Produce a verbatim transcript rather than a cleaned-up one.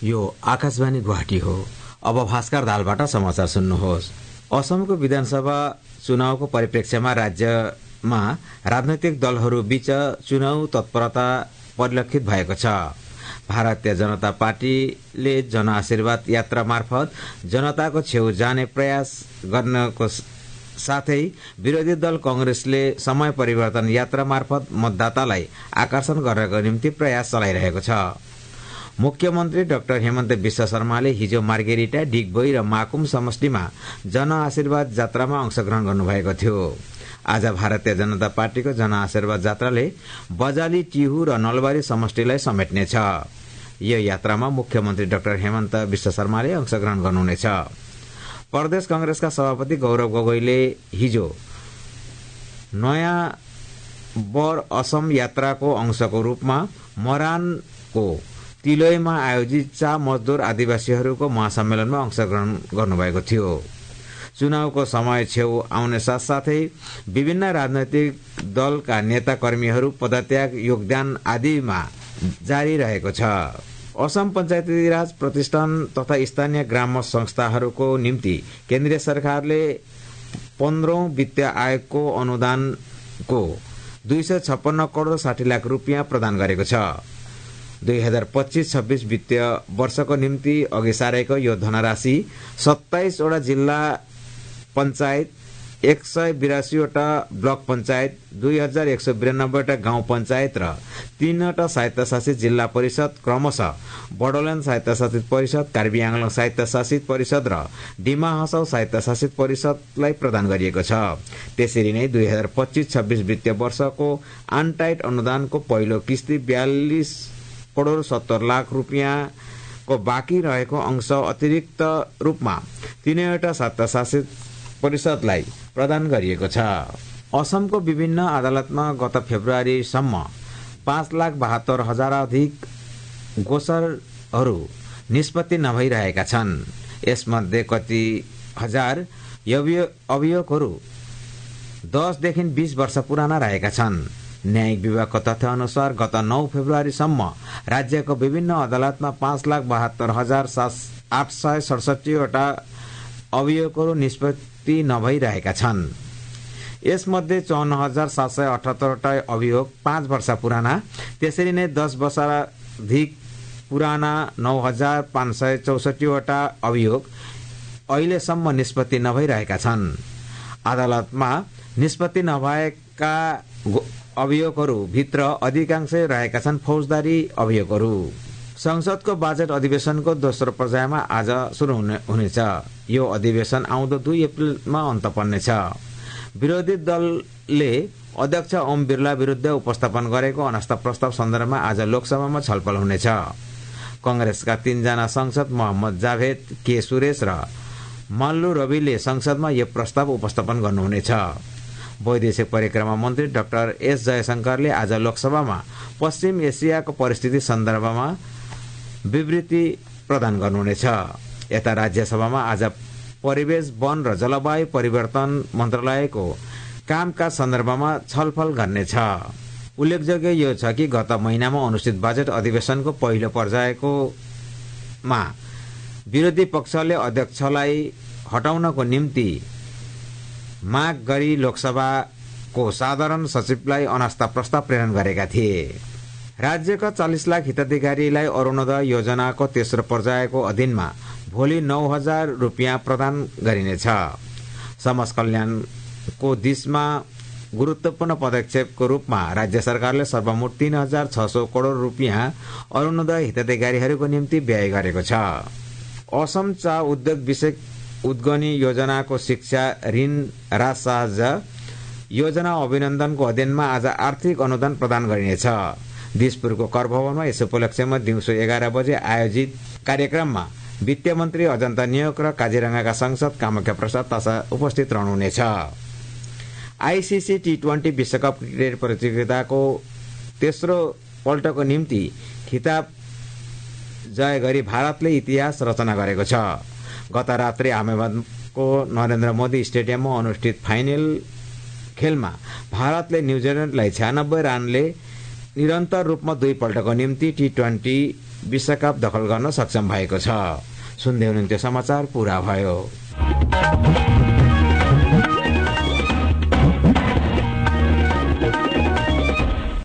यो आकाशवाणी गुवाहाटी हो। अब भास्कर दालबाट समाचार सुन्नुहोस्। असमको विधानसभा चुनावको परिप्रेक्ष्यमा राज्यमा राजनैतिक दलहरू बीच चुनाव तत्परता परिलक्षित भएको छ। भारतीय जनता पार्टीले जनआशीर्वाद यात्रा मार्फत जनताको छेउ जाने प्रयास गर्नको साथै विरोधी दल कांग्रेसले समय परिवर्तन यात्रा मार्फत मतदातालाई आकर्षण गर्नको निम्ति प्रयास चलाइरहेको छ। मुख्यमन्त्री डाक्टर हेमन्त विश्व शर्माले हिजो मार्गेरिटा, डिगबोई र माकुम समष्टिमा जनआशीर्वाद यात्रामा अंशग्रहण गर्नुभएको थियो। आज भारतीय जनता पार्टीको जनआशीर्वाद यात्राले बजाली, टिहु र नलबारी समष्टिलाई समेट्नेछ। यो यात्रामा मुख्यमन्त्री डाक्टर हेमन्त विश्व शर्माले अंशग्रहण गर्नुहुनेछ। प्रदेश कांग्रेसका सभापति गौरव गोगोईले हिजो नयाँ बर असम यात्राको अंशको रूपमा मरानको तिलोयमा आयोजित चा मजदूर आदिवासीहरूको महासम्मेलनमा अंशग्रहण गर्नुभएको थियो। चुनावको समय छेउ आउने साथसाथै विभिन्न राजनैतिक दलका नेता कर्मीहरू पदत्याग, योगदान आदिमा जारी रहेको छ। असम पञ्चायती राज प्रतिष्ठान तथा स्थानीय ग्राम संस्थाहरूको निम्ति केन्द्रीय सरकारले पन्ध्रौं वित्तीय आयोगको अनुदानको दुई सय छप्पन्न करोड़ साठी लाख रुपियाँ प्रदान गरेको छ। दुई हजार पच्चीस छब्बीस वित्तीय वर्षको निम्ति अघि सारेको यो धनराशि सत्ताइसवटा जिल्ला पञ्चायत, एक सय बिरासीवटा ब्लक पञ्चायत, दुई हजार एक सय बिरानब्बेवटा गाउँ पञ्चायत र तीनवटा स्वायत्तशासित जिल्ला परिषद क्रमशः बडोल्याण्ड स्वायत्तशासित परिषद, कार्बी आंगलङ स्वायत्तशासित परिषद र डिमा हसाउ स्वायत्तशासित परिषदलाई प्रदान गरिएको छ। त्यसरी नै दुई हजार पच्चीस छब्बीस वित्तीय वर्षको अनटाइड अनुदानको पहिलो किस्ती बयालिस करोड़ सत्तर लाख रुपियाँ को बाँकी रहेको अंश अतिरिक्त रूपमा तीनैवटा स्वायत्तशासित परिषदलाई प्रदान गरिएको छ। असमको विभिन्न अदालतमा गत फेब्रुअरीसम्म पाँच लाख बहत्तर हजार अधिक गोचरहरू निष्पत्ति नभइरहेका छन्। यसमध्ये कति हजार अभियोगहरू दसदेखि बीस वर्ष पुराना रहेका छन्। न्यायिक विभागको तथ्य अनुसार गत नौ फेब्रुअरीसम्म राज्यको विभिन्न अदालतमा पाँच लाख बहत्तर हजार आठ सय सडसठीवटा अभियोगहरू निष्पत्ति नभइरहेका छन्। यसमध्ये चौन्न हजार सात सय अठहत्तरवटा अभियोग पाँच वर्ष पुराना, त्यसरी नै दस वर्षाधिक पुराना नौ हजार पाँच सय चौसठीवटा अभियोग अहिलेसम्म निष्पत्ति नभइरहेका छन्। अदालतमा निष्पत्ति नभएका अभियोगहरू भित्र अधिकांश रहेका छन् फौजदारी अभियोगहरू। संसदको बजेट अधिवेशनको दोस्रो पर्यायमा आज सुरु हुनेछ। यो अधिवेशन आउँदो दुई अप्रिलमा अन्त पर्नेछ। विरोधी दलले अध्यक्ष ओम बिरला विरुद्ध उपस्थापन गरेको अनास्था प्रस्ताव सन्दर्भमा आज लोकसभामा छलफल हुनेछ। कांग्रेसका तीनजना सांसद मोहम्मद जावेद, के सुरेश र मल्लु रविले संसदमा यो प्रस्ताव उपस्थापन गर्नुहुनेछ। वैदेशिक परिक्रमा मन्त्री डाक्टर एस जयशंकरले आज लोकसभामा पश्चिम एसियाको परिस्थिति सन्दर्भमा विवृति प्रदान गर्नुहुनेछ। यता राज्यसभामा आज परिवेश, वन र जलवायु परिवर्तन मन्त्रालयको कामकाज सन्दर्भमा छलफल गर्नेछ। उल्लेखयोग्य यो छ कि गत महिनामा अनुष्ठित बजेट अधिवेशनको पहिलो पर्यायको मा विरोधी पक्षले अध्यक्षलाई हटाउनको निम्ति माग गरी लोकसभाको साधारण सचिवलाई अनास्था प्रस्ताव प्रेरण गरेका थिए। राज्यका चालीस लाख हिताधिकारीलाई अरुणोदय योजनाको तेस्रो पर्यायको अधीनमा भोलि नौ हजार रुपियाँ प्रदान गरिनेछ। समाज कल्याणको दिशमा गुरुत्वपूर्ण पदक्षेपको रूपमा राज्य सरकारले सर्वमोट तीन हजार छ सौ करोड़ रुपियाँ अरुणोदय हिताधिकारीहरूको निम्ति व्यय गरेको छ। असम चा उद्योग विषय उद्गनी योजनाको शिक्षा ऋण राजसाहायता योजना अभिनन्दनको अधीनमा आज आर्थिक अनुदान प्रदान गरिनेछ। दिसपुरको कर भवनमा यस उपलक्ष्यमा दिउँसो एघार बजे आयोजित कार्यक्रममा वित्त मन्त्री अजन्ता नियोग र काजीरंगाका सांसद कामाख्या प्रसाद तासा उपस्थित रहनुहुनेछ। आईसीसी टी ट्वेन्टी विश्वकप क्रिकेट प्रतियोगिताको तेस्रो पल्टको निम्ति खिताब जय गरी भारतले इतिहास रचना गरेको छ। गत रात्रि अहमदाबादको नरेन्द्र मोदी स्टेडियममा अनुष्ठित फाइनल खेलमा भारतले न्यूजील्याण्डलाई छयानब्बे रनले निरन्तर रूपमा दुई पल्टको निम्ति टी ट्वेन्टी विश्वकप दखल गर्न सक्षम भएको छ। सुन्दै हुनुहुन्थ्यो समाचार पूरा भयो।